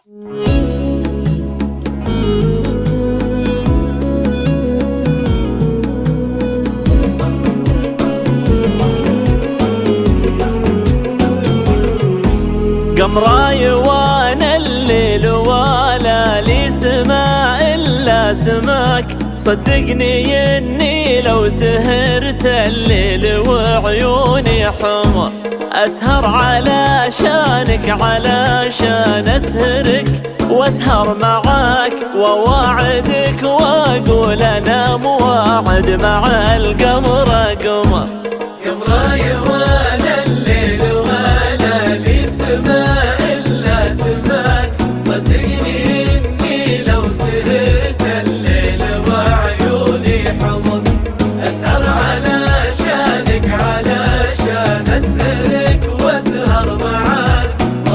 قمراي وانا الليل ولا لي سما الا سماك، صدقني اني لو سهرت الليل وعيوني حمر اسهر علشانك، علشان اسهرك واسهر معاك وواعدك واقول انا مواعد مع القمر قمر. قمراي وانا الليل ولا لي سما الا سماك، صدقني اني لو سهرت الليل وعيوني حمر اسهر علشانك، علشان اسهرك واسهر معاك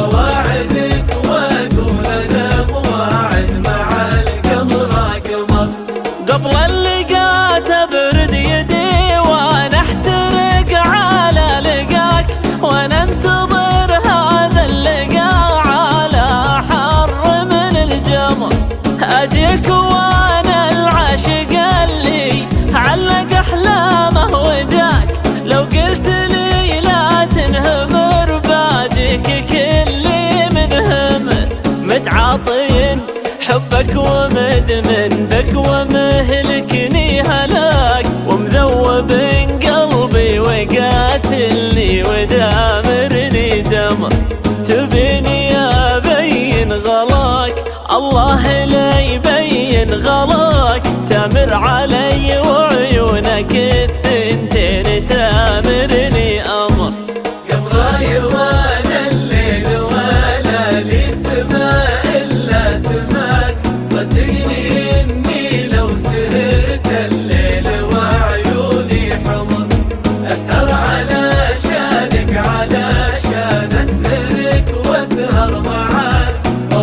وواعدك واقول انا مواعد مع القمر قمر. قبل اللقاء تبرد يدي وانا احترق على لقاك، وانا انتظر هذا اللقاء على حر من الجمر. اجيك وانا العاشق اللي علق احلامه وجاك، لو قلت لي لا تنهمر باجيك كلي منهمر. متعاطين حبك ومدمن بك ومهلكني هلاك، ومذوب قلبي وقاتلني ودامرني دمر. تبيني ابين غلاك الله لا يبين غلاك، تامر علي وعيونك الثنتين تامرني امر. قمراي وانا الليل ولا لي سما الا سماك، صدقني اني لو سهرت الليل وعيوني حمر اسهر علشانك، علشان اسهرك واسهر معاك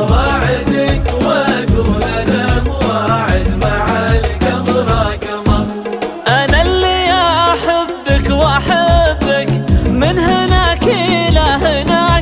وواعدك واقول انا مواعد مع القمر قمر. انا اللي احبك واحبك من هناك الى هناك،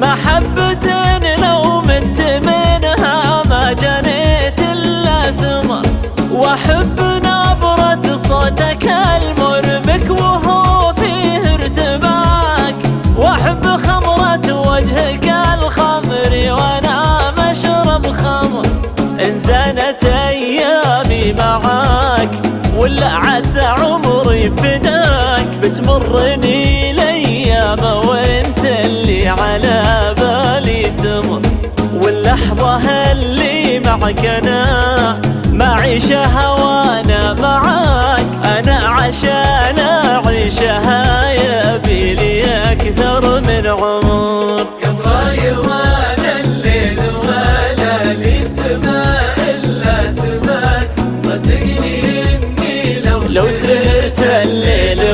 محبة لو مت منها ما جنيت الا ثمر. واحب نبرة صوتك المربك وهو فيه ارتباك، واحب خمرة وجهك الخمري وانا مشرب خمر. ان زانت ايامي معاك ولا عسى عمري فداك، بتمرني الايام وانت اللي على بالي تمر. واللحظة اللي معك انا ما عيشها وانا معاك، انا عشان اعيشها يبي لي اكثر من عمر. قمراي وانا الليل ولا لي سما الا سماك، صدقني اني لو سهرت الليل